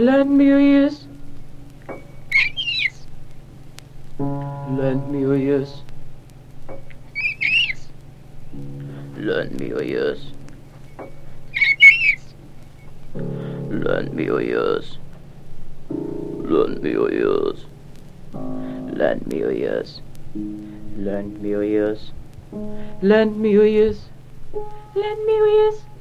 Lend me your ears. Lend me your ears. Lend me your ears. Lend me your ears. Lend me your ears. Lend me your ears. Lend me your ears. Lend me your ears. Lend me your ears.